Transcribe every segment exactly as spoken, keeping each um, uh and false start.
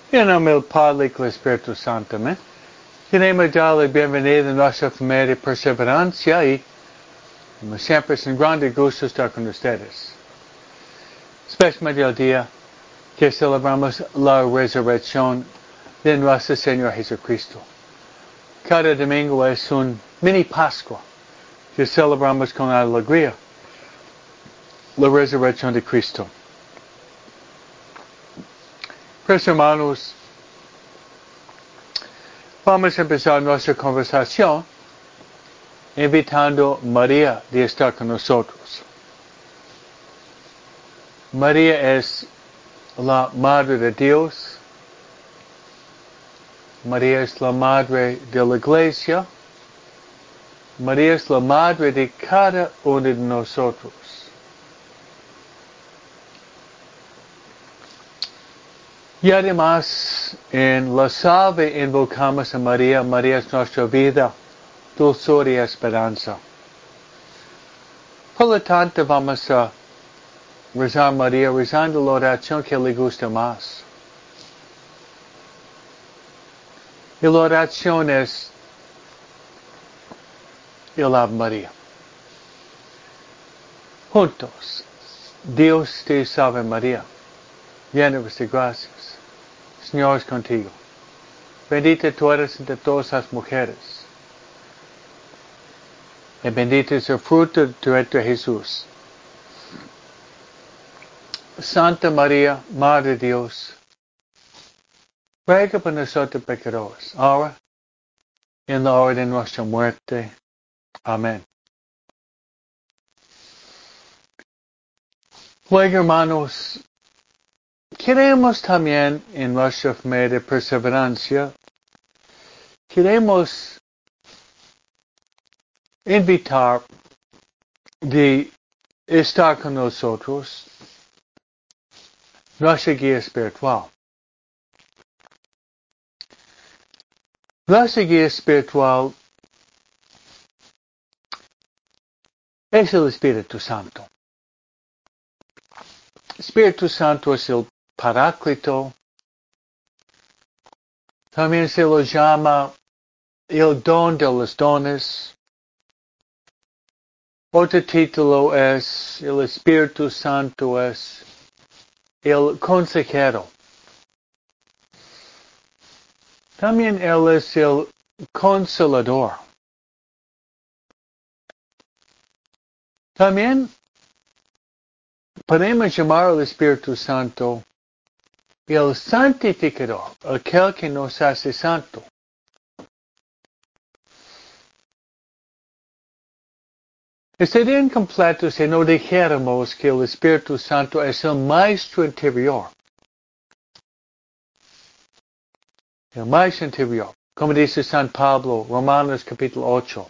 En nombre del Padre y del Espíritu Santo, amén. Queremos darle bienvenida a nuestra familia de perseverancia y, como siempre, es un grande gusto estar con ustedes. Especialmente el día que celebramos la resurrección de nuestro Señor Jesucristo. Cada domingo es un mini Pascua que celebramos con alegría la resurrección de Cristo. Pues hermanos, vamos a empezar nuestra conversación invitando a María de estar con nosotros. María es la Madre de Dios. María es la Madre de la Iglesia. María es la Madre de cada uno de nosotros. Y además, en la salve invocamos a María. María es nuestra vida, dulzura y esperanza. Por lo tanto, vamos a rezar a María, rezando la oración que le gusta más. Y la oración es el Ave María. Juntos, Dios te salve María, llena de gracias. Señor es contigo. Bendita tú eres entre todas las mujeres. Y bendito es el fruto de tu vientre Jesús. Santa María, Madre de Dios, ruega por nosotros pecadores, ahora y en la hora de nuestra muerte. Amén. Luego, hermanos, queremos también en nuestra familia de perseverancia, queremos invitar de estar con nosotros nuestra guía espiritual. Nuestra guía espiritual es el Espíritu Santo. Espíritu Santo es el Paráclito. También se lo llama el don de los dones. Otro título es el Espíritu Santo es el consejero. También Él es el consolador. También podemos llamar al Espíritu Santo el santificador, aquel que nos hace santo. Sería incompleto si no dijéramos que el Espíritu Santo es el maestro interior. El maestro interior, como dice San Pablo, Romanos capítulo ocho.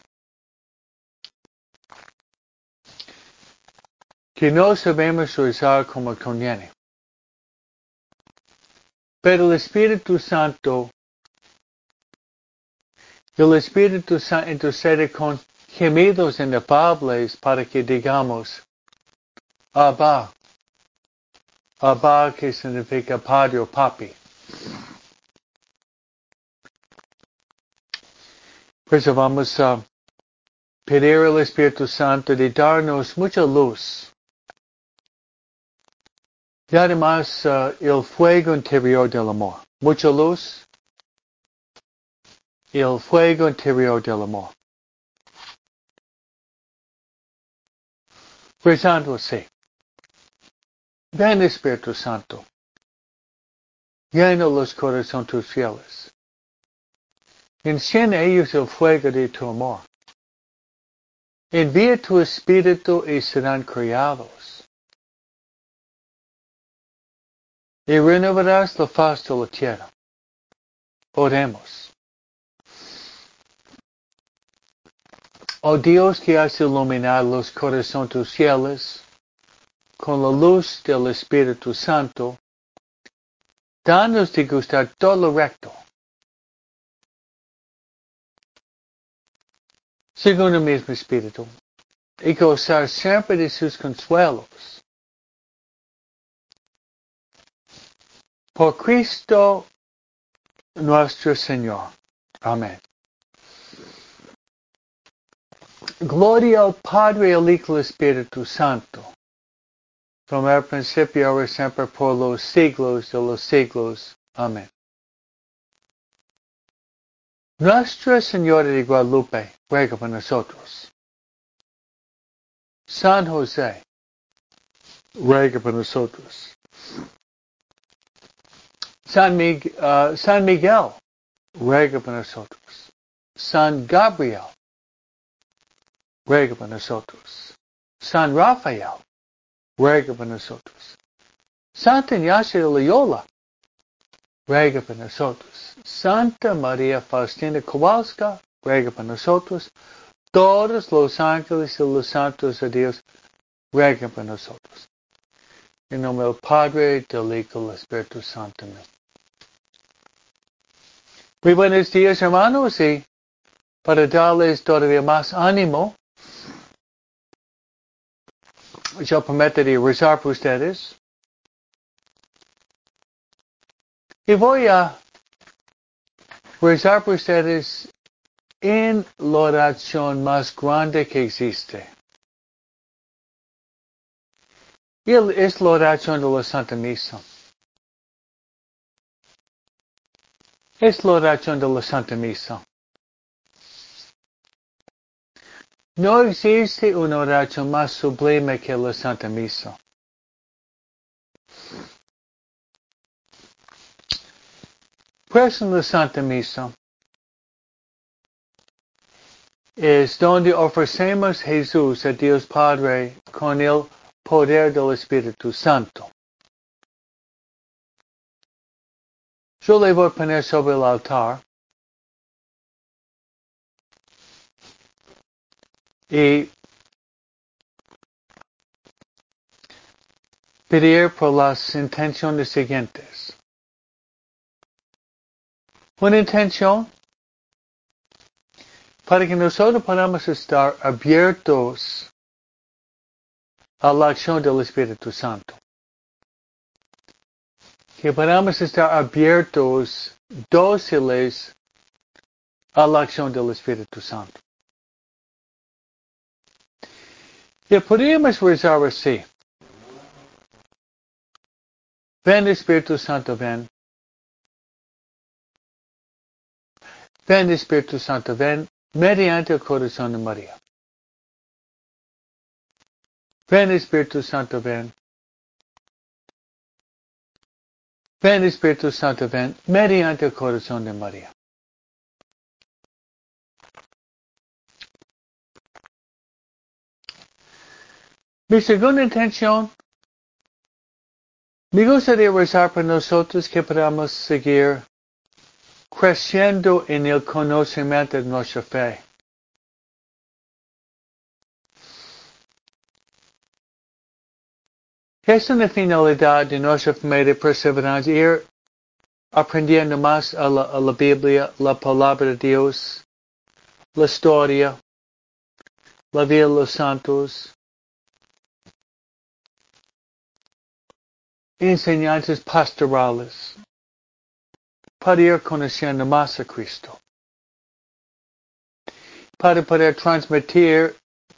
Que no sabemos rezar como conviene. Pero el Espíritu Santo, el Espíritu Santo intercede con gemidos inefables para que digamos, Abba, Abba que significa Padre o Papi. Pues vamos a pedir al Espíritu Santo de darnos mucha luz. Y además uh, el fuego interior del amor. Mucha luz. Y el fuego interior del amor. Rezando así. Ven Espíritu Santo. Llena los corazones tus fieles. Enciende ellos el fuego de tu amor. Envía tu Espíritu y serán criados. Y renovarás la faz de la tierra. Oremos. Oh Dios que has iluminado los corazones tus fieles con la luz del Espíritu Santo, danos de gustar todo lo recto, según el mismo Espíritu, y gozar siempre de sus consuelos. Por Cristo nuestro Señor. Amén. Gloria al Padre, al Hijo y al Espíritu Santo, como al principio, ahora y siempre, por los siglos de los siglos. Amén. Nuestra Señora de Guadalupe, ruega por nosotros. San José, ruega por nosotros. San, Mig uh, San Miguel, ruega por nosotros. San Gabriel, ruega por nosotros. San Rafael, ruega por nosotros. Santa Ignacia de Loyola, ruega por nosotros. Santa María Faustina Kowalska, ruega por nosotros. Todos los ángeles y los santos de Dios, rueguen por nosotros. En nombre del Padre, del Hijo y del Espíritu Santo. Amén. Muy buenos días, hermanos, y para darles todavía más ánimo, yo prometo de rezar por ustedes. Y voy a rezar por ustedes en la oración más grande que existe. Y es la oración de la Santa Misa. Es la oración de la Santa Misa. No existe una oración más sublime que la Santa Misa. Pues en la Santa Misa es donde ofrecemos a Jesús a Dios Padre con el poder del Espíritu Santo. Yo le voy a poner sobre el altar y pedir por las intenciones siguientes. Una intención para que nosotros podamos estar abiertos a la acción del Espíritu Santo. Que podamos estar abiertos, dóciles a la acción del Espíritu Santo. Y podríamos rezar así. Ven Espíritu Santo, ven. Ven Espíritu Santo, ven mediante el corazón de María. Ven Espíritu Santo, ven. Ven Espíritu Santo, ven mediante el corazón de María. Mi segunda intención, me gustaría rezar por nosotros que podamos seguir creciendo en el conocimiento de nuestra fe. Es una finalidad de nuestra familia de perseverancia ir aprendiendo más a la, a la Biblia, la palabra de Dios, la historia, la vida de los santos, enseñanzas pastorales, para ir conociendo más a Cristo, para poder transmitir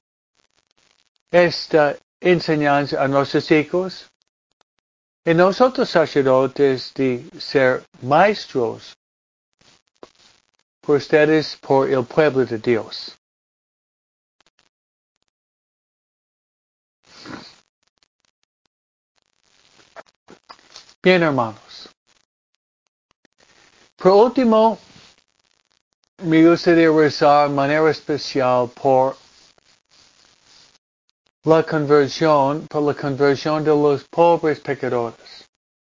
esta enseñanza a nuestros hijos, y nosotros sacerdotes de ser maestros por ustedes, por el pueblo de Dios. Bien, hermanos. Por último, me gustaría rezar de manera especial por la conversión, por la conversión de los pobres pecadores.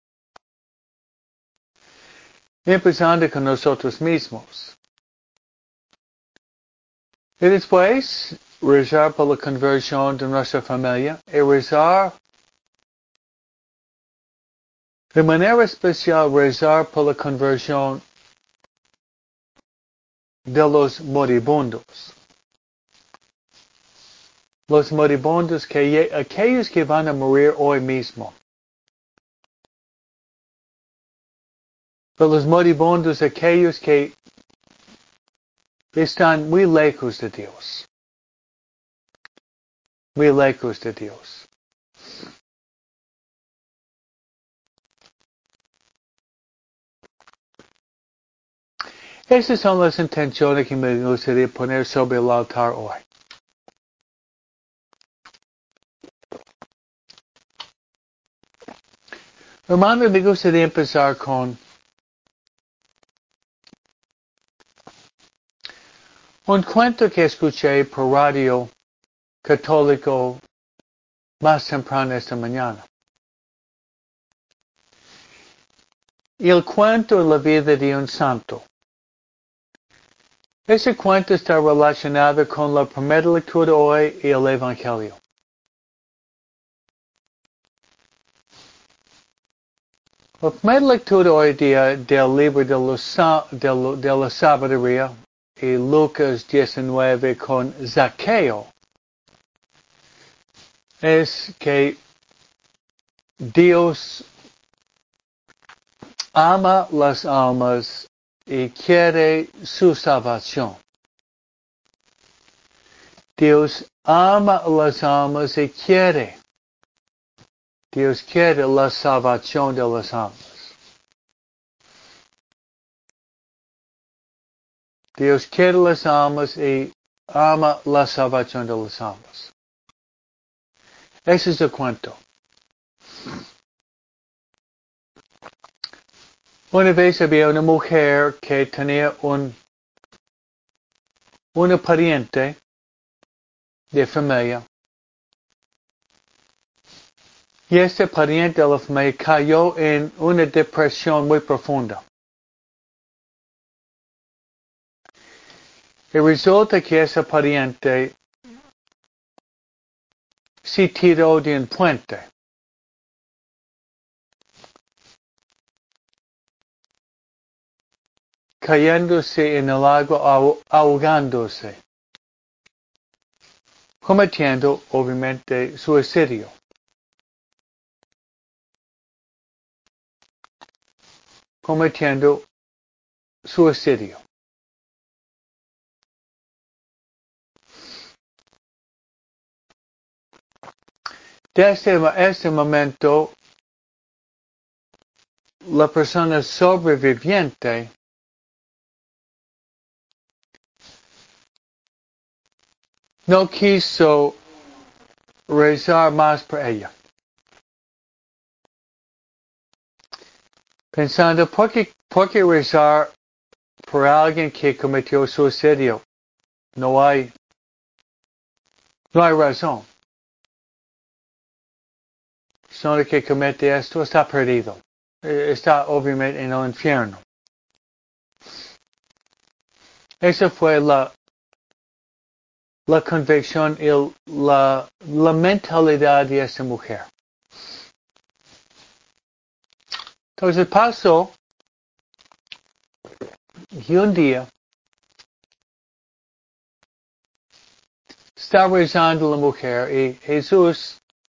Empezando con nosotros mismos. Y después, rezar por la conversión de nuestra familia y rezar de manera especial, rezar por la conversión de los moribundos. Los moribundos, que aquellos que van a morir hoy mismo. Pero los moribundos, aquellos que están muy lejos de Dios. Muy lejos de Dios. Esas son las intenciones que me gustaría poner sobre el altar hoy. Hermano, me gustaría empezar con un cuento que escuché por radio católico más temprano esta mañana. Y el cuento es la vida de un santo. Ese cuento está relacionado con la primera lectura hoy y el Evangelio. La primera lectura hoy día del libro de, los, de, de la sabiduría y Lucas diecinueve con Zaqueo es que Dios ama las almas y quiere su salvación. Dios ama las almas y quiere. Dios quiere la salvación de las almas. Dios quiere las almas y ama la salvación de las almas. Ese es el cuento. Una vez había una mujer que tenía un, una pariente de familia. Y este pariente de la familia cayó en una depresión muy profunda. Y resulta que ese pariente se tiró de un puente. Cayéndose en el agua, ahogándose. Cometiendo, obviamente, suicidio. Cometiendo suicidio. Desde este momento, la persona sobreviviente no quiso rezar más por ella. Pensando, ¿por qué, por qué rezar por alguien que cometió suicidio? No hay, no hay razón. La persona que comete esto está perdido. Está obviamente en el infierno. Esa fue la, la convicción y la, la mentalidad de esa mujer. Entonces pasó y un día está rezando la mujer y Jesús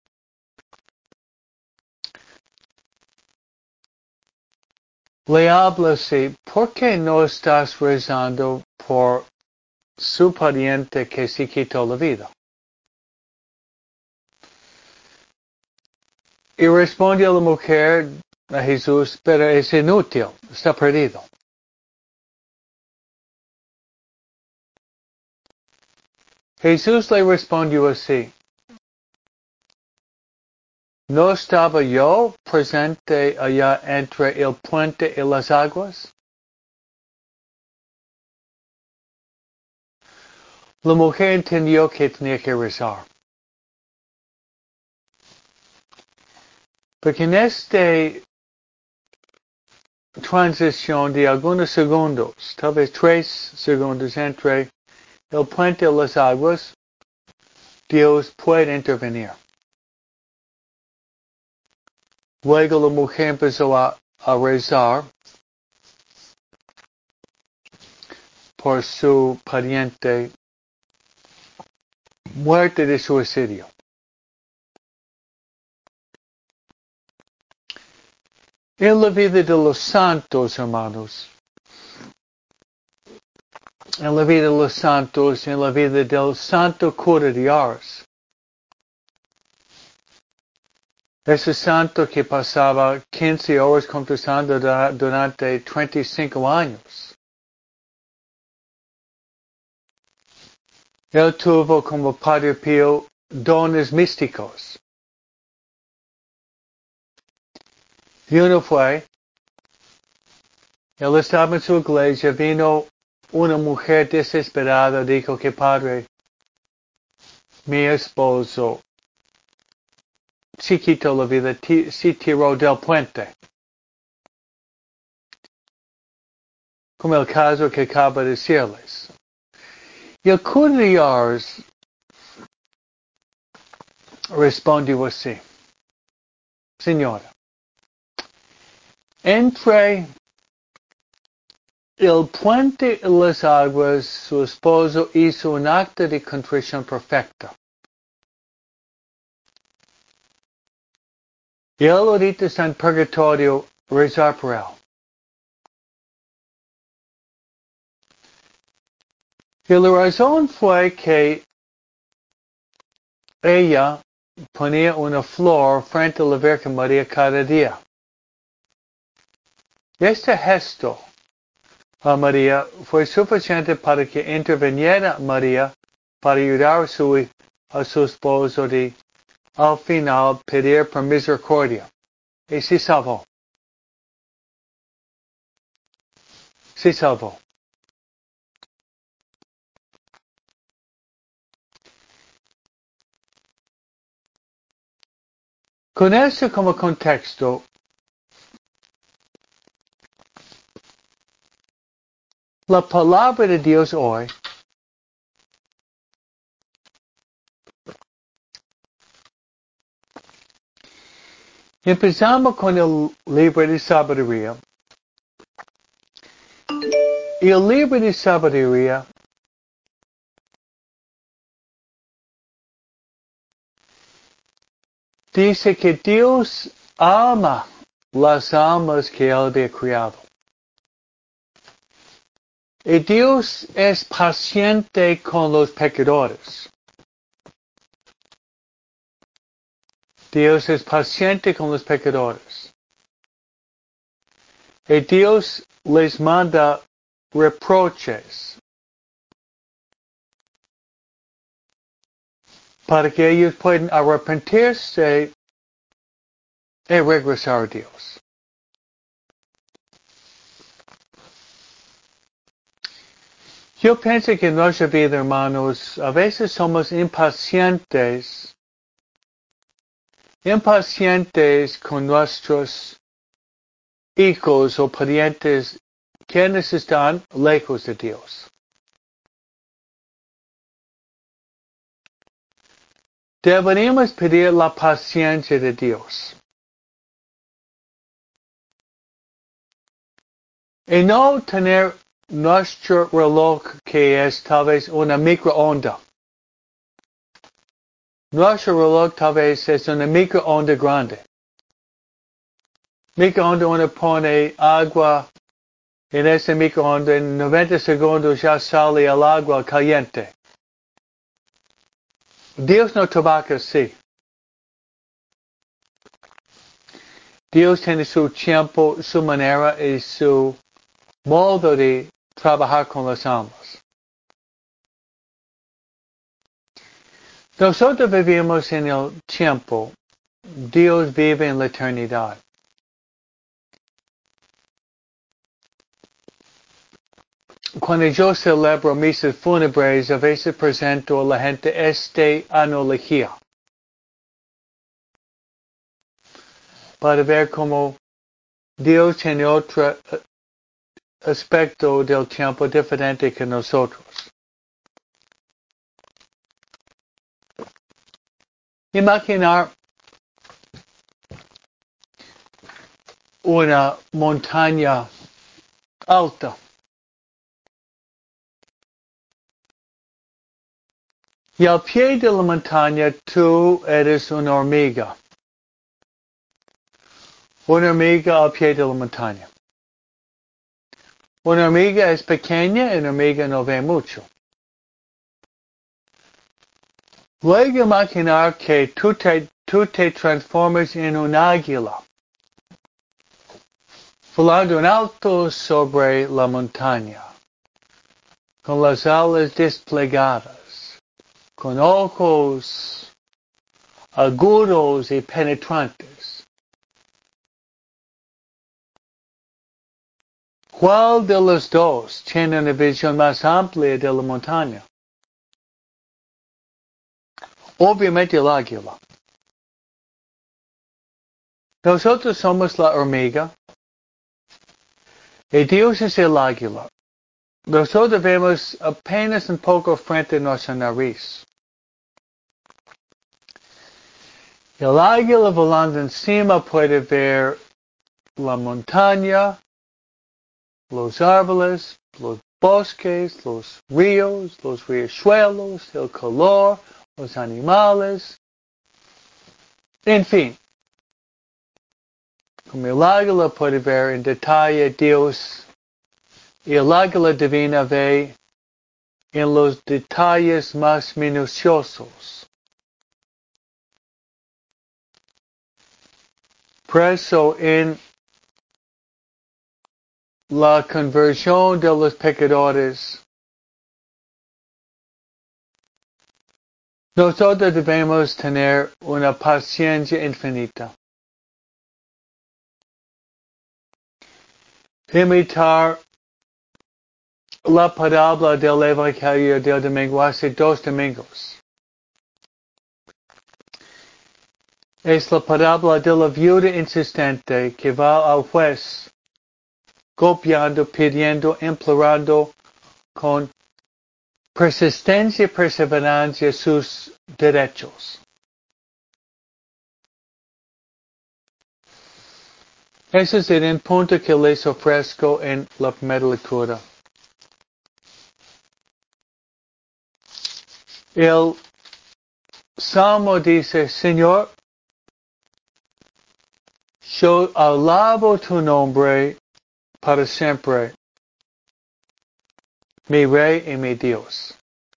le habla así, ¿por qué no estás rezando por su pariente que se quitó la vida? Y responde la mujer a Jesús, pero es inútil, está perdido. Jesús le respondió así, ¿no estaba yo presente allá entre el puente y las aguas? La mujer entendió que tenía que rezar. Porque en esta transición de algunos segundos, tal vez tres segundos entre el puente y las aguas, Dios puede intervenir. Luego la mujer empezó a, a rezar por su pariente muerte de suicidio. En la vida de los santos, hermanos, en la vida de los santos, en la vida del santo cura de Ars, ese santo que pasaba quince horas confesando durante treinta y cinco años, él tuvo como Padre Pío dones místicos. Y uno fue, él estaba en su iglesia, vino una mujer desesperada, dijo que Padre, mi esposo, si quitó la vida, si tiró del puente. Como el caso que acaba de decirles. Y el cura de Ars respondió así, Señora, entre el puente y las aguas, su esposo hizo un acto de contrición perfecta. Y él ahorita está en purgatorio, rezar por él. Y la razón fue que ella ponía una flor frente a la Virgen María cada día. Y este gesto a María fue suficiente para que interviniera María para ayudar a su, a su esposo de al final pedir por misericordia. Y se salvó. Se salvó. Con eso como contexto, la palabra de Dios hoy empezamos con el libro de sabiduría. Y el libro de sabiduría dice que Dios ama las almas que Él había creado. Y Dios es paciente con los pecadores. Dios es paciente con los pecadores. Y Dios les manda reproches para que ellos puedan arrepentirse y regresar a Dios. Yo pienso que en nuestra vida, hermanos, a veces somos impacientes, impacientes con nuestros hijos o parientes quienes están lejos de Dios. Deberíamos pedir la paciencia de Dios. Y no tener nuestro reloj que es tal vez una microonda. Nuestro reloj tal vez es una microonda grande. Microonda uno pone agua en ese microonda, en noventa segundos ya sale el agua caliente. Dios no trabaja así. Dios tiene su tiempo, su manera y su modo de trabajar con las almas. Nosotros vivimos en el tiempo. Dios vive en la eternidad. Cuando yo celebro misas fúnebres, a veces presento a la gente esta analogía para ver cómo Dios tiene otro aspecto del tiempo diferente que nosotros. Imaginar una montaña alta. Y al pie de la montaña tú eres una hormiga. Una hormiga al pie de la montaña. Una hormiga es pequeña y una hormiga no ve mucho. Luego imaginar que tú te, tú te transformas en un águila, volando en alto sobre la montaña, con las alas desplegadas, con ojos agudos y penetrantes. ¿Cuál de los dos tiene una visión más amplia de la montaña? Obviamente el águila. Nosotros somos la hormiga y Dios es el águila. Nosotros vemos apenas un poco frente a nuestra nariz. El águila volando encima puede ver la montaña, los árboles, los bosques, los ríos, los riachuelos, el color, los animales, en fin. Como el águila puede ver en detalle Dios, y el águila divina ve en los detalles más minuciosos. Preso en la conversión de los pecadores, nosotros debemos tener una paciencia infinita. Imitar la parábola del Evangelio del domingo hace dos domingos. Es la parábola de la viuda insistente que va al juez, golpeando, pidiendo, implorando con persistencia y perseverancia sus derechos. Ese es el punto que les ofrezco en la primera lectura. El Salmo dice, Señor, yo alabo tu nombre para siempre, mi Rey y mi Dios.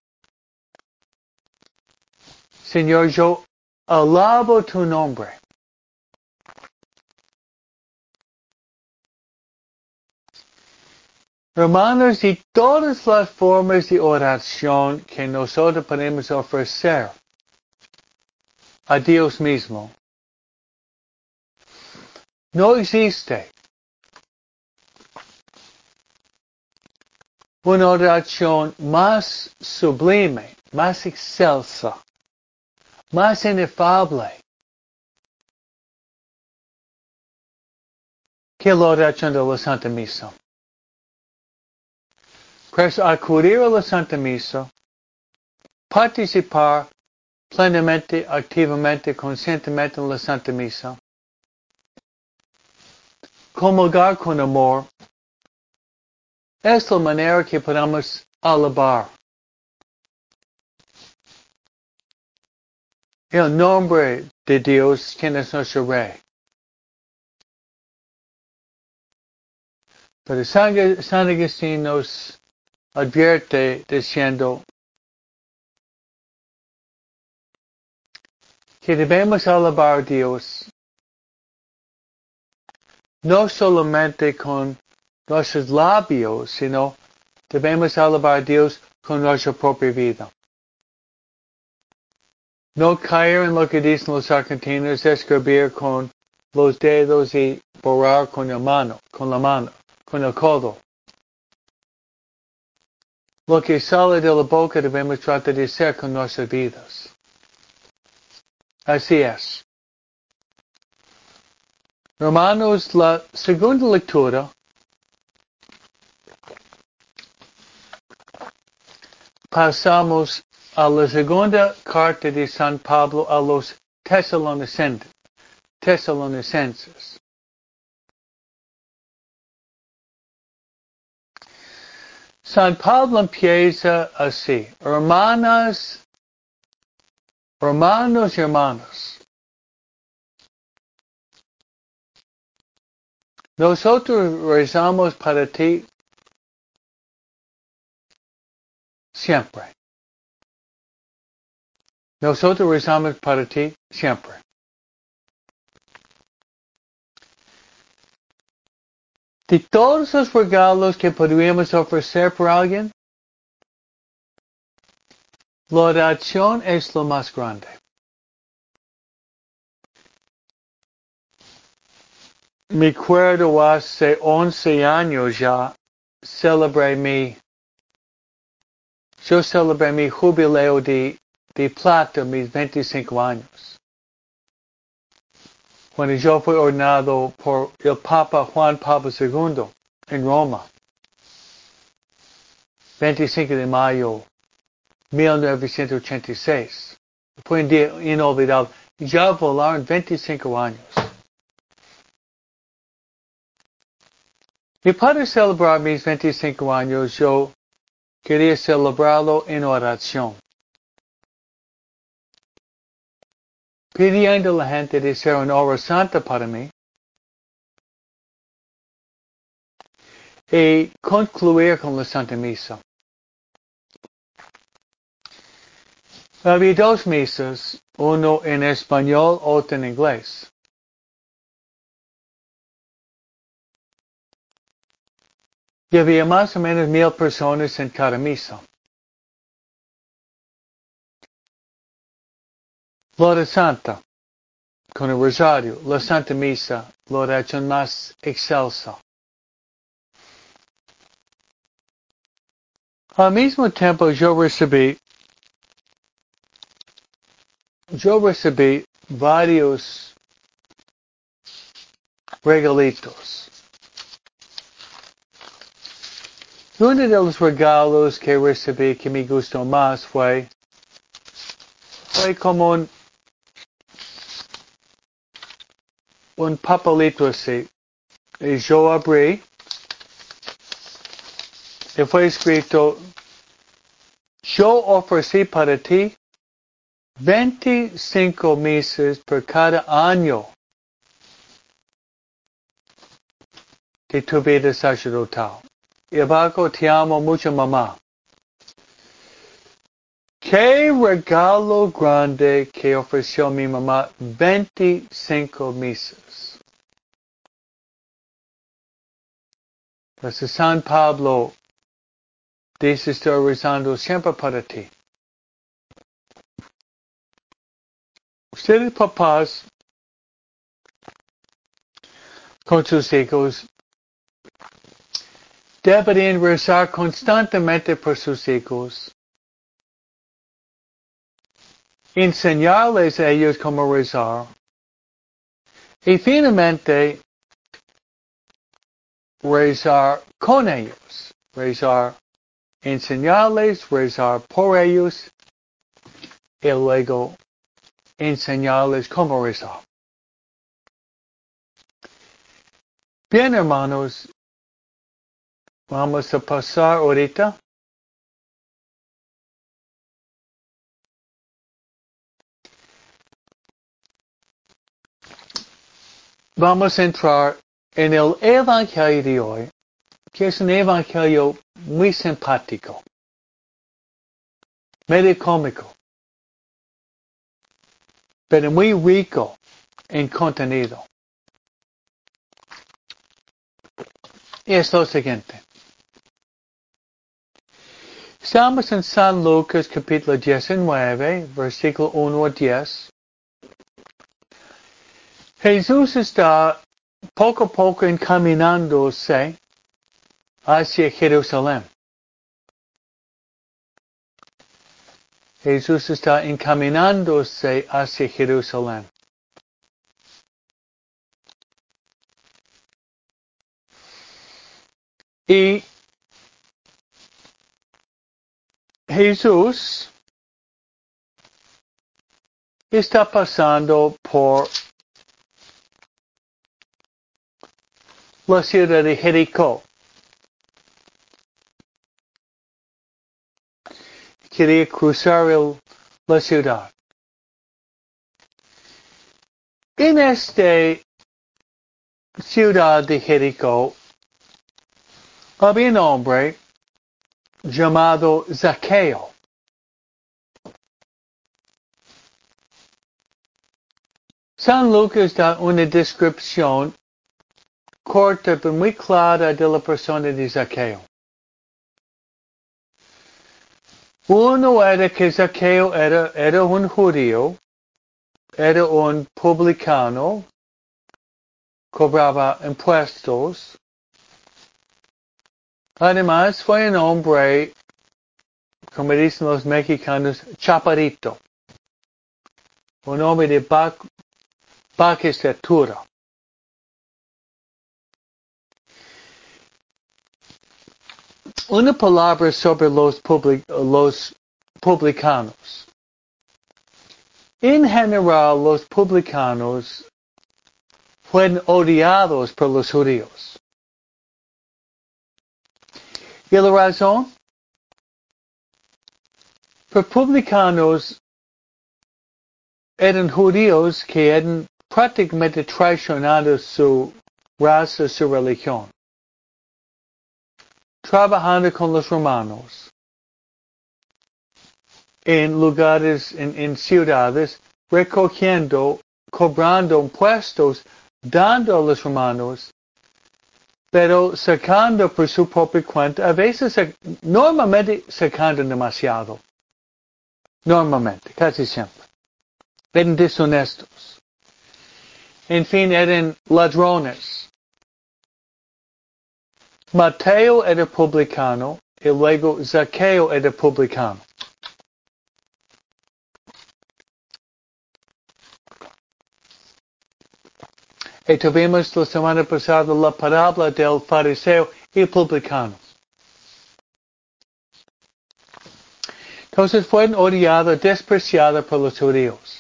Señor, yo alabo tu nombre. Hermanos, y todas las formas de oración que nosotros podemos ofrecer a Dios mismo, no existe una oración más sublime, más excelsa, más inefable que la oración de la Santa Misa. Pues acudir a la Santa Misa, participar plenamente, activamente, conscientemente en la Santa Misa, comulgar con amor, es la manera que podamos alabar el nombre de Dios, quien es nuestro Rey. Pero San, San Agustín nos advierte diciendo que debemos alabar a Dios no solamente con nuestros labios, sino debemos alabar a Dios con nuestra propia vida. No caer en lo que dicen los argentinos, escribir con los dedos y borrar con la mano, con la mano, con el codo. Lo que sale de la boca debemos tratar de hacer con nuestras vidas. Así es. Hermanos, la segunda lectura pasamos a la segunda carta de San Pablo a los tesalonicenses. tesalonicenses. San Pablo empieza así, hermanas, hermanos y hermanas. Nosotros rezamos para ti siempre. Nosotros rezamos para ti siempre. De todos los regalos que podríamos ofrecer por alguien, la oración es lo más grande. Me acuerdo hace once años ya, celebré mi, yo celebré mi jubileo de, de plata, mis veinticinco años. Cuando yo fui ordenado por el Papa Juan Pablo segundo en Roma, veinticinco de mayo de mil novecientos ochenta y seis. Fue un día inolvidable. Ya volaron veinticinco años. Y para celebrar mis veinticinco años, yo quería celebrarlo en oración. Pidiendo a la gente de hacer una hora santa para mí. Y concluir con la Santa Misa. Había dos misas, uno en español, otro en inglés. Y había más o menos mil personas en cada misa. La hora santa, con el rosario, la Santa Misa, la oración más excelsa. Al mismo tiempo yo recibí, yo recibí varios regalitos. Uno de los regalos que recibí que me gustó más fue, fue como un, un papelito así. Y yo abrí y fue escrito, yo ofrecí para ti veinticinco misas por cada año de tu vida sacerdotal. Y abajo, te amo mucho, mamá. Qué regalo grande que ofreció mi mamá, veinticinco misas. Pues San Pablo dice, estoy rezando siempre para ti. Ustedes papás, con sus hijos, deberían rezar constantemente por sus hijos. Enseñarles a ellos cómo rezar. Y finalmente, rezar con ellos. Rezar, enseñarles, rezar por ellos. Y luego, enseñarles cómo rezar. Bien, hermanos, vamos a pasar ahorita. Vamos a entrar en el Evangelio de hoy, que es un Evangelio muy simpático, medio cómico, pero muy rico en contenido. Y es lo siguiente. Estamos en San Lucas capítulo diecinueve, versículo uno a diez. Jesús está poco a poco encaminándose hacia Jerusalén. Jesús está encaminándose hacia Jerusalén. Y Jesús está pasando por la ciudad de Jericó. Quería cruzar el, la ciudad. En este ciudad de Jericó había un hombre llamado Zaqueo. San Lucas da una descripción corta pero muy clara de la persona de Zaqueo. Uno era que Zaqueo era, era un judío, era un publicano, cobraba impuestos. Además fue un hombre, como dicen los mexicanos, chaparrito. Un hombre de baja, baja estatura. Una palabra sobre los, public, los publicanos. En general, los publicanos fueron odiados por los judíos. ¿Y la razón? Los publicanos eran judíos que eran prácticamente traicionado su raza, su religión. Trabajando con los romanos. En lugares, en, en ciudades, recogiendo, cobrando impuestos, dando a los romanos, pero sacando por su propia cuenta, a veces, normalmente sacando demasiado. Normalmente, casi siempre. Eran deshonestos. En fin, eran ladrones. Mateo era publicano y luego Zaqueo era publicano. Y tuvimos la semana pasada la parábola del fariseo y publicano. Entonces fueron odiados, despreciados por los judíos.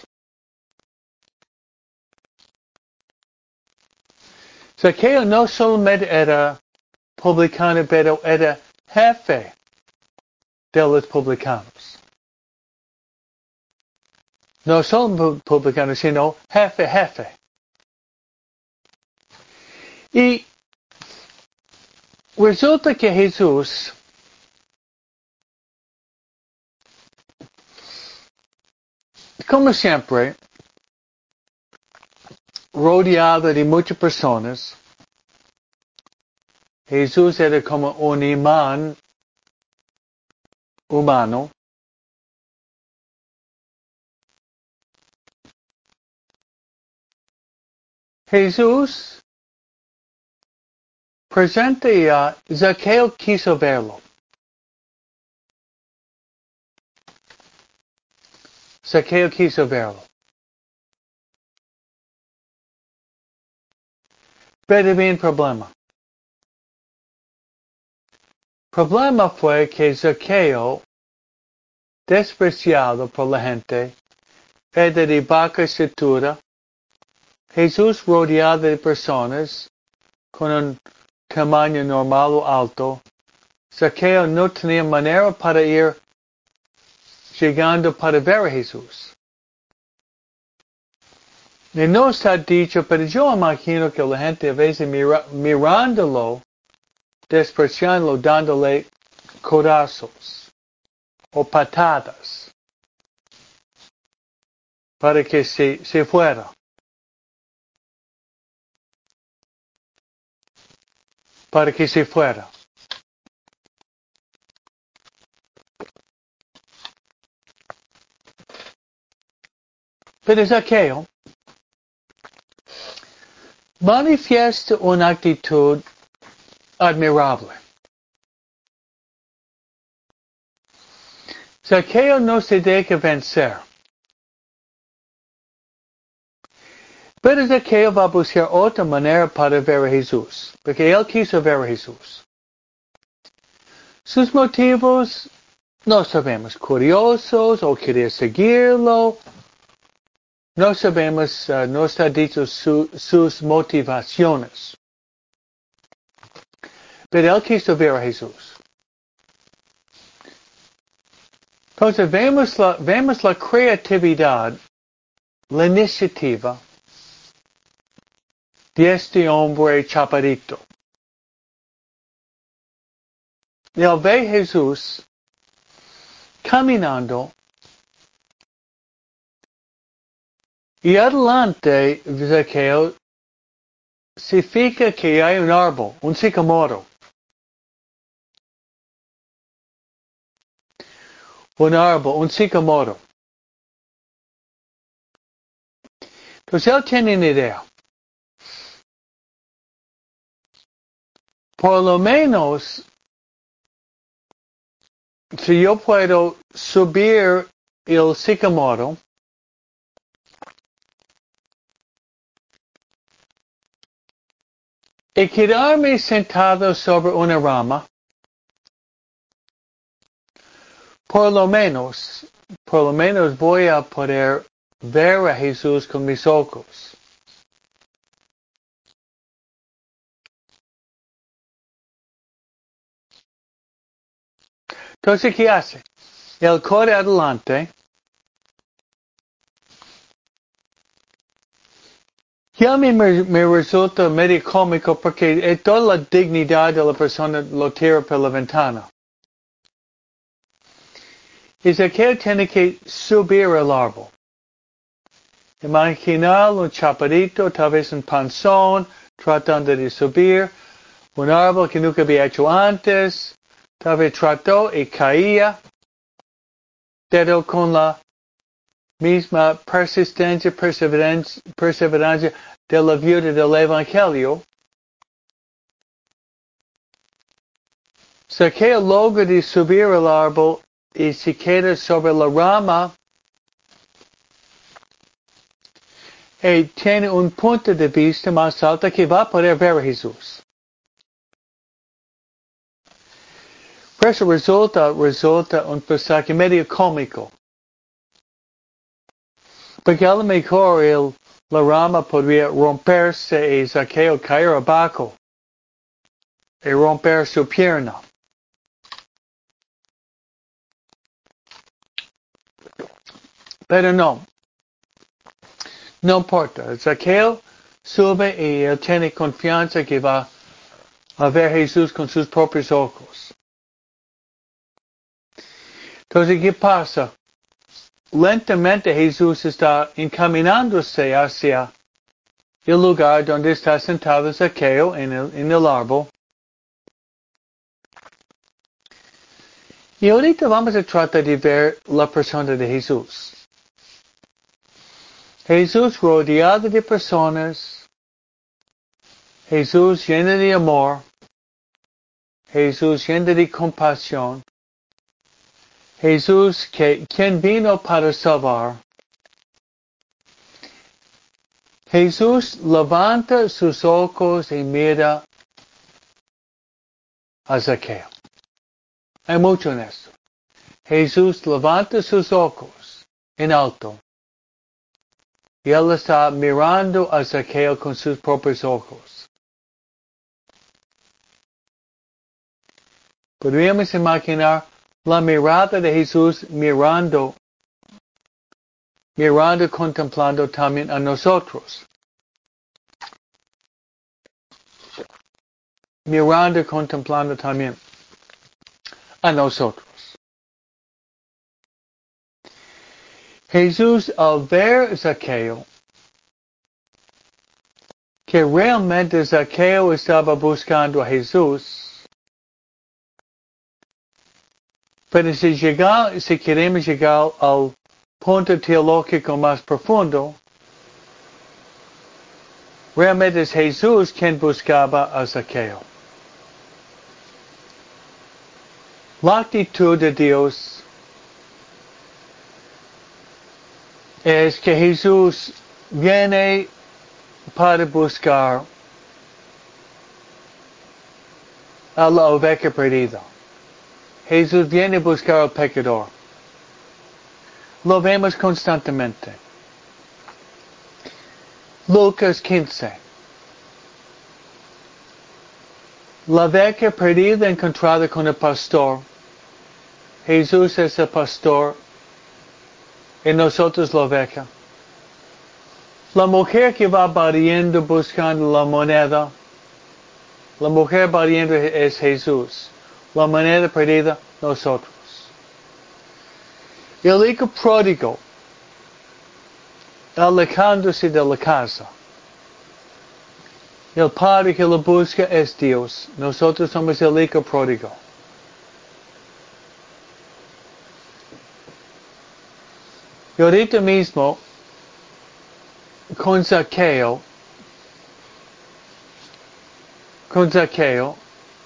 Zaqueo no solamente era publicano, pero era jefe de los publicanos. No solo publicano, sino jefe, jefe. Y resulta que Jesús como siempre, rodeado de muchas personas, Jesús era como un imán humano. Jesús presente a Zaqueo quiso verlo. Zaqueo quiso verlo. Pero había un problema. Problema fue que Zaqueo, despreciado por la gente, era de baja estatura. Jesús rodeado de personas con un tamaño normal o alto. Zaqueo no tenía manera para ir llegando para ver a Jesús. Y no está dicho, pero yo imagino que la gente a veces mira, mirándolo, despreciándolo, dándole codazos o patadas para que se, se fuera. Para que se fuera. Pero Zaqueo manifiesta una actitud admirable. Zaqueo no se deja vencer. Pero Zaqueo va a buscar otra manera para ver a Jesús, porque él quiso ver a Jesús. Sus motivos no sabemos, curiosos o querer seguirlo. No sabemos, uh, no está dicho su, sus motivaciones. Pero él quiso ver a Jesús. Entonces vemos la, vemos la creatividad, la iniciativa de este hombre chaparrito. Y al ver Jesús caminando, y adelante Zaqueo se fija que hay un árbol, un sicamoro. Un árbol, un sicamoro. Entonces él tiene una idea. Por lo menos, si yo puedo subir el sicamoro, y quedarme sentado sobre una rama, por lo menos, por lo menos voy a poder ver a Jesús con mis ojos. Entonces, ¿qué hace? Él corre adelante. Y a mí me, me resulta medio cómico porque es toda la dignidad de la persona lo tira por la ventana. Y Zaqueo tiene que subir el árbol. Imaginar un chaparrito, tal vez un panzón, tratando de subir. Un árbol que nunca había hecho antes. Tal vez trató y caía. Pero con la misma persistencia, perseverancia, perseverancia de la viuda del Evangelio. Zaqueo logra de subir el árbol y se queda sobre la rama y tiene un punto de vista más alto que va a poder ver a Jesús. Por eso resulta, resulta un pasaje medio cómico. Porque a lo mejor el, la rama podría romperse y Zaqueo caer abajo y romper su pierna. Pero no. No importa. Zaqueo sube y él tiene confianza que va a ver a Jesús con sus propios ojos. Entonces, ¿qué pasa? Lentamente Jesús está encaminándose hacia el lugar donde está sentado Zaqueo en el, en el árbol. Y ahorita vamos a tratar de ver la persona de Jesús. Jesús rodeado de personas. Jesús lleno de amor. Jesús lleno de compasión. Jesús que, quien vino para salvar. Jesús levanta sus ojos y mira a Zaqueo. Hay mucho en esto. Jesús levanta sus ojos en alto. Y él está mirando a Zaqueo con sus propios ojos. Podríamos imaginar la mirada de Jesús mirando, mirando, contemplando también a nosotros. Mirando, contemplando también a nosotros. Jesús al ver Zaqueo, que realmente Zaqueo estaba buscando a Jesús, pero si, llegar, si queremos llegar al punto teológico más profundo, realmente es Jesús quien buscaba a Zaqueo. La actitud de Dios es que Jesús viene para buscar a la oveja perdida. Jesús viene a buscar al pecador. Lo vemos constantemente. Lucas quince. La oveja perdida encontrada con el pastor. Jesús es el pastor y nosotros la oveja. La mujer que va barriendo buscando la moneda, la mujer barriendo es Jesús. La moneda perdida, nosotros. El hijo pródigo, alejándose de la casa. El padre que lo busca es Dios. Nosotros somos el hijo pródigo. Y ahorita mismo, con Zaqueo, con Zaqueo,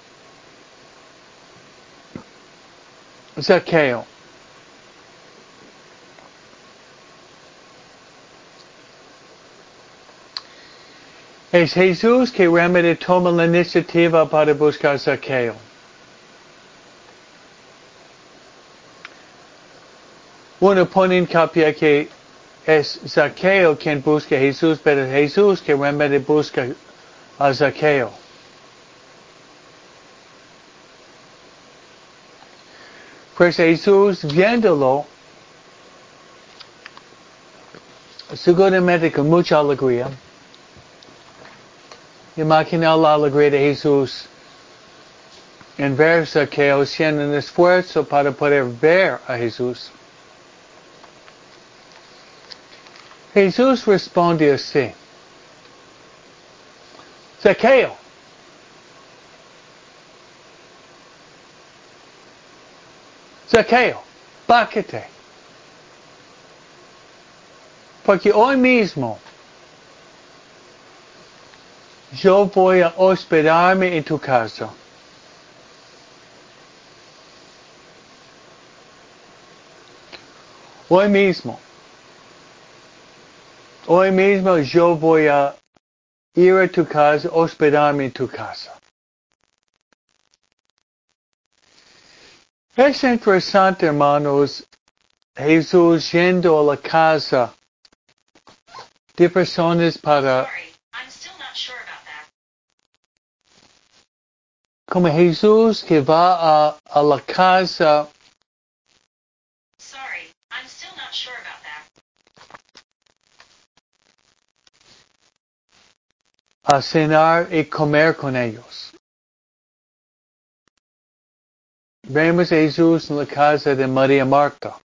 Zaqueo, es Jesús que realmente toma la iniciativa para buscar Zaqueo. Uno pone en copia que es Zaqueo quien busca a Jesús, pero es Jesús que realmente busca a Zaqueo. Pues Jesús, viéndolo, seguramente con mucha alegría, imagina la alegría de Jesús en ver a Zaqueo, haciendo un esfuerzo para poder ver a Jesús. Jesús responde así: Zaqueo, Zaqueo, bájate, porque hoy mismo yo voy a hospedarme en tu casa. Hoy mismo, hoy mismo yo voy a ir a tu casa, hospedarme en tu casa. Es interesante, hermanos, Jesús yendo a la casa de personas para... Sorry, I'm still not sure about that. Como Jesús que va a, a la casa Sorry, I'm still not sure about that. a cenar y comer con ellos. Vemos a Jesús en la casa de María Marta.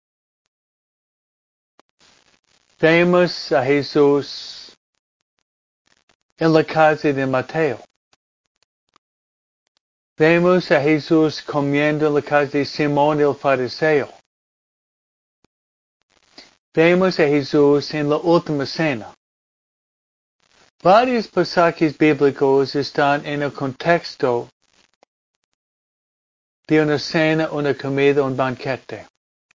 Vemos a Jesús en la casa de Mateo. Vemos a Jesús comiendo en la casa de Simón el fariseo. Vemos a Jesús en la última cena. Varios pasajes bíblicos están en el contexto de una cena, una comida, un banquete.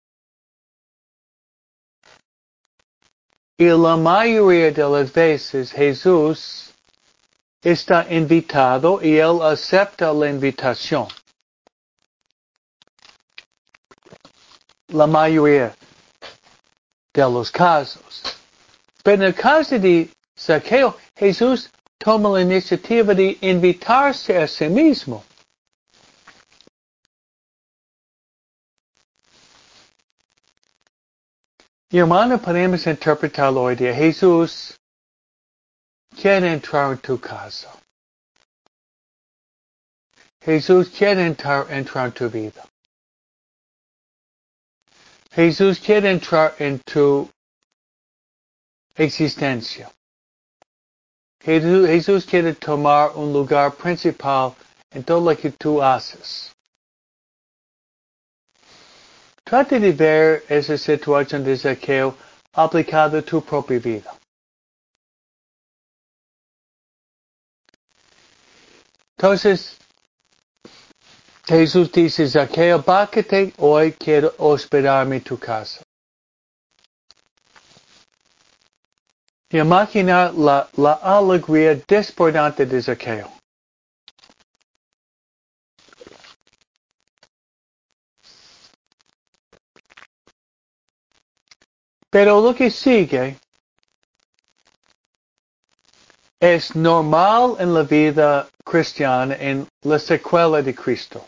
Y la mayoría de las veces Jesús está invitado y él acepta la invitación. La mayoría de los casos. Pero en el caso de Zaqueo, Jesús toma la iniciativa de invitarse a sí mismo. Y hermano, podemos interpretarlo hoy día. Jesús quiere entrar en tu casa. Jesús quiere entrar, entrar en tu vida. Jesús quiere entrar en tu existencia. Jesús, Jesús quiere tomar un lugar principal en todo lo que tú haces. Trata de ver esa situación de Zaqueo aplicada a tu propia vida. Entonces, Jesús dice, Zaqueo, bájate, hoy quiero hospedarme en tu casa. Imagina la, la alegría desbordante de Zaqueo. Pero lo que sigue es normal en la vida cristiana, en la secuela de Cristo.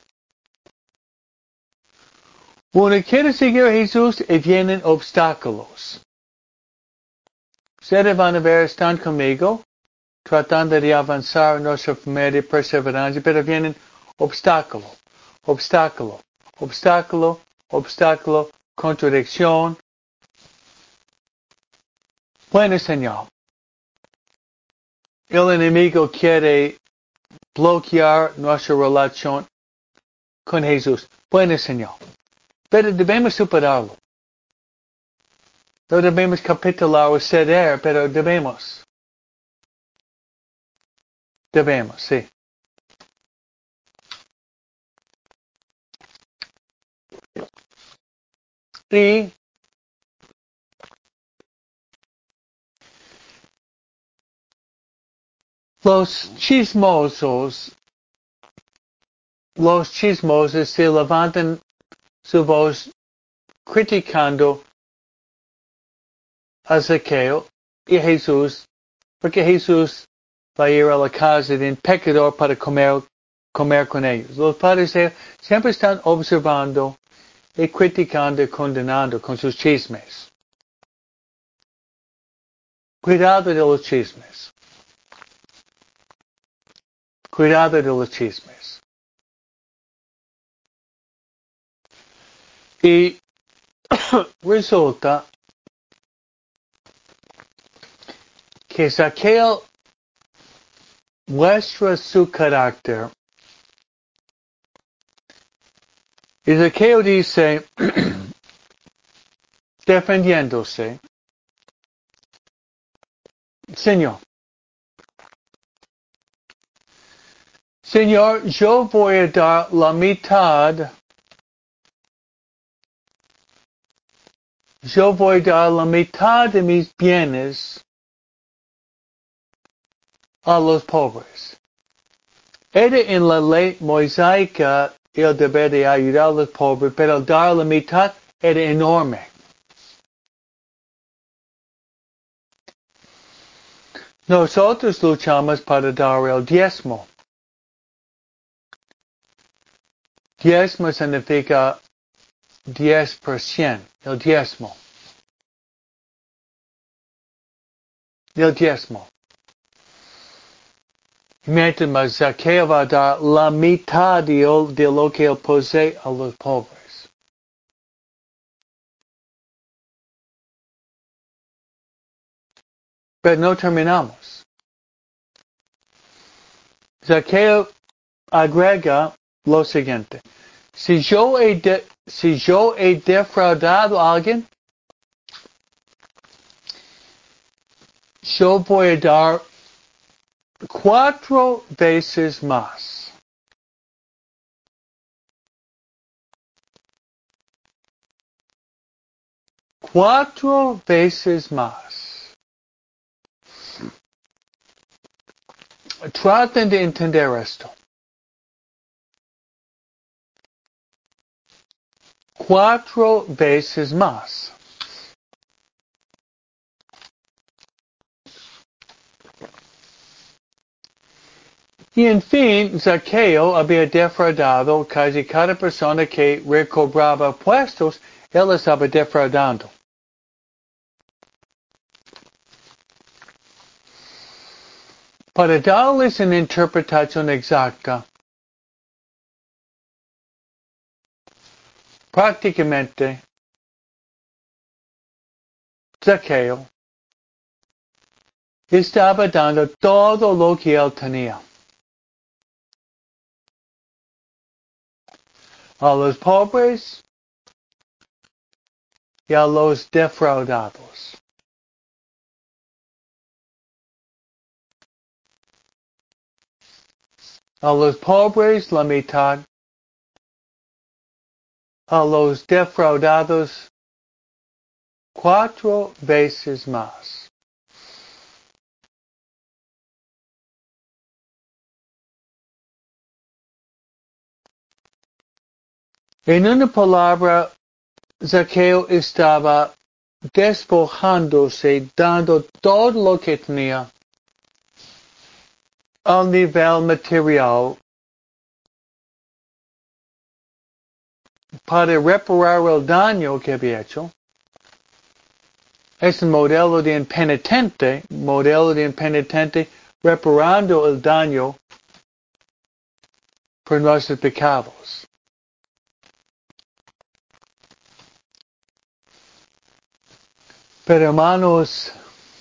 Uno quiere seguir a Jesús y vienen obstáculos. Ustedes van a ver, están conmigo, tratando de avanzar en nuestra media perseverancia, pero vienen obstáculo, obstáculo, obstáculo, obstáculo, contradicción. Buena señal. El enemigo quiere bloquear nuestra relación con Jesús. Buena señal. Pero debemos superarlo. No debemos capitular o ceder, pero debemos. Debemos, sí. Y los chismosos, los chismosos se levantan su voz criticando a Zaqueo y Jesús, porque Jesús va a ir a la casa de un pecador para comer, comer con ellos. Los padres siempre están observando y criticando y condenando con sus chismes. Cuidado de los chismes. Cuidado de los chismes. Y resulta que Zaqueo muestra su carácter. Y Zaqueo dice, defendiéndose, Señor, Señor, yo voy a dar la mitad, yo voy a dar la mitad de mis bienes a los pobres. Era en la ley mosaica el deber de ayudar a los pobres, pero dar la mitad era enorme. Nosotros luchamos para dar el diezmo. Diezmo significa diez por ciento, el diezmo. El diezmo. Mientras Zaqueo va a dar la mitad de, de lo que él posee a los pobres. Pero no terminamos. Zaqueo agrega lo siguiente. Si yo he, de, si yo he defraudado a alguien, yo voy a dar cuatro veces más. Cuatro veces más. Traten de entender esto. Cuatro veces más. Y en fin, Zaqueo había defraudado casi cada persona que recobraba puestos, él estaba defraudando. Para darles una interpretación exacta, prácticamente, Zaqueo estaba dando todo lo que él tenía. A los pobres y a los defraudados. A los pobres la mitad, a los defraudados cuatro veces más. En una palabra, Zaqueo estaba despojándose, dando todo lo que tenía al nivel material para reparar el daño que había hecho. es un modelo de impenitente, modelo de impenitente, reparando el daño por nuestros pecados. Pero hermanos,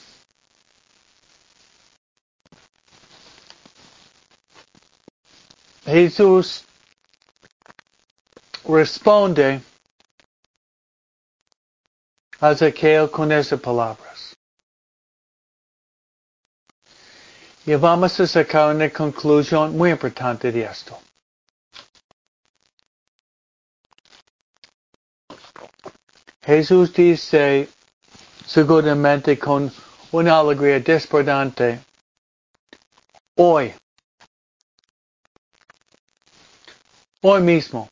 Jesús responde a Zaqueo con esas palabras. Y vamos a sacar una conclusión muy importante de esto. Jesús dice, seguramente con una alegría desbordante, hoy, hoy mismo,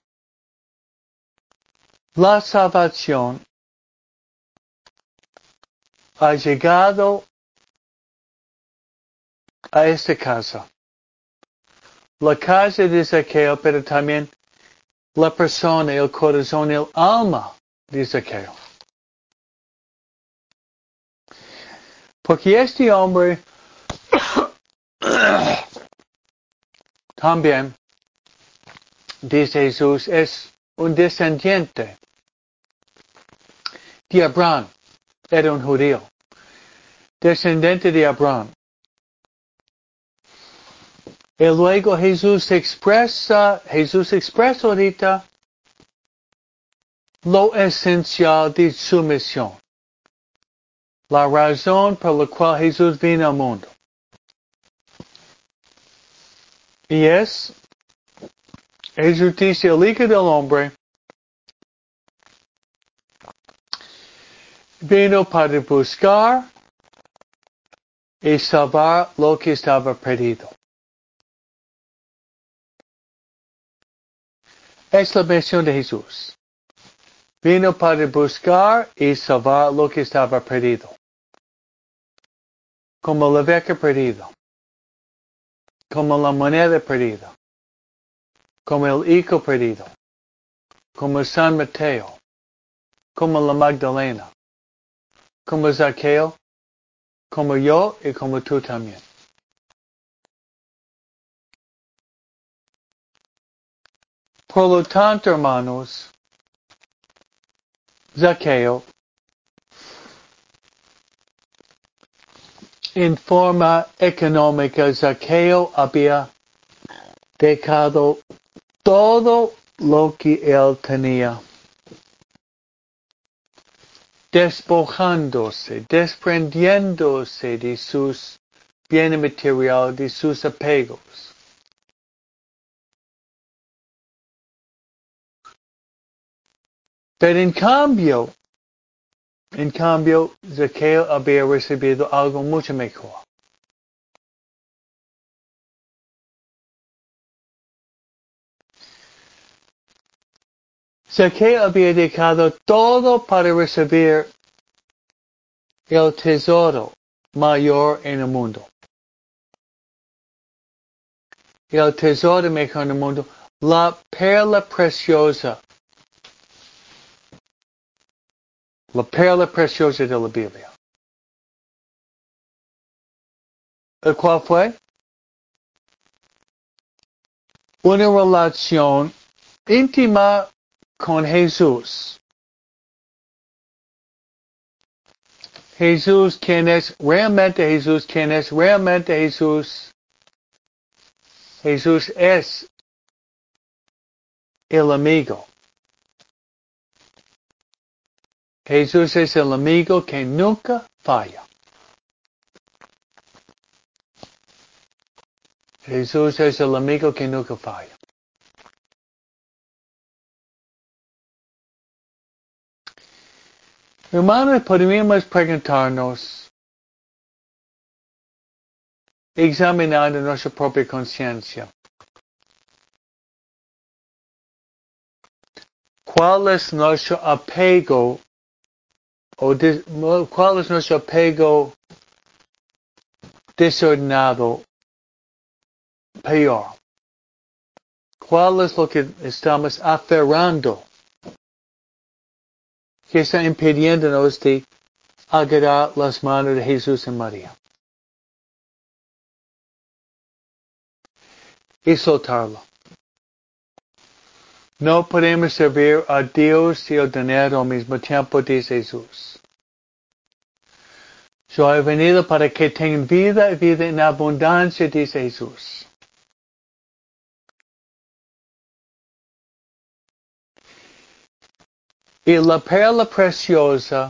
la salvación ha llegado a esta casa. La casa de Zaqueo, pero también la persona, el corazón, el alma de Zaqueo. Porque este hombre también, dice Jesús, es un descendiente de Abraham. Era un judío. Descendiente de Abraham. Y luego Jesús expresa, Jesús expresa ahorita lo esencial de su misión. La razón por la cual Jesús vino al mundo. Y es, Jesús dice, el Hijo del Hombre vino para buscar y salvar lo que estaba perdido. Es la misión de Jesús. Vino para buscar y salvar lo que estaba perdido. Como la oveja perdida. Como la moneda perdida. Como el hijo perdido. Como San Mateo. Como la Magdalena. Como Zaqueo. Como yo y como tú también. Por lo tanto, hermanos, Zaqueo, en forma económica, Zaqueo había dejado todo lo que él tenía, despojándose, desprendiéndose de sus bienes materiales, de sus apegos. Pero en cambio, en cambio, Zaqueo había recibido algo mucho mejor. Zaqueo había dejado todo para recibir el tesoro mayor en el mundo. El tesoro mejor en el mundo, la perla preciosa. La perla preciosa de la Biblia. ¿El cual fue? Una relación íntima con Jesús. Jesús, ¿quién es? Realmente Jesús, ¿quién es? Realmente Jesús. Jesús es el amigo. Jesús es el amigo que nunca falla. Jesús es el amigo que nunca falla. Hermanos, podríamos preguntarnos, examinando nuestra propia conciencia, ¿cuál es nuestro apego o de, cuál es nuestro apego desordenado peor? ¿Cuál es lo que estamos aferrando que está impidiéndonos de agarrar las manos de Jesús y María y soltarlo. No podemos servir a Dios y el dinero al mismo tiempo, dice Jesús. Yo he venido para que tengan vida y vida en abundancia, dice Jesús. Y la perla preciosa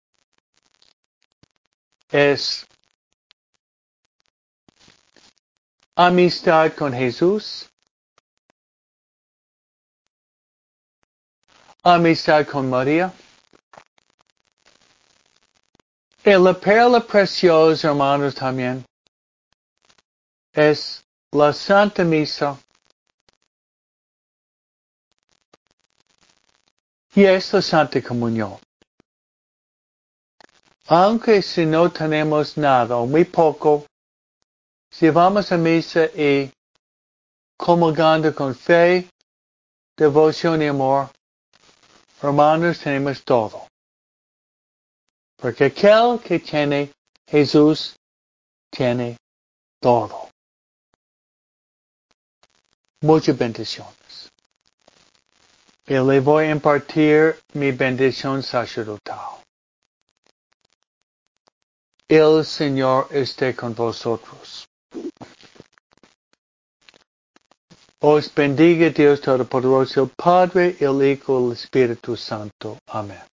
es amistad con Jesús, amistad con María. Y la perla preciosa, hermanos, también es la Santa Misa. Y es la Santa Comunión. Aunque si no tenemos nada o muy poco, si vamos a misa y comulgando con fe, devoción y amor, hermanos, tenemos todo. Porque aquel que tiene Jesús tiene todo. Muchas bendiciones. Y le voy a impartir mi bendición sacerdotal. El Señor esté con vosotros. Os bendiga Dios Todopoderoso, el Padre, el Hijo y el Espíritu Santo. Amén.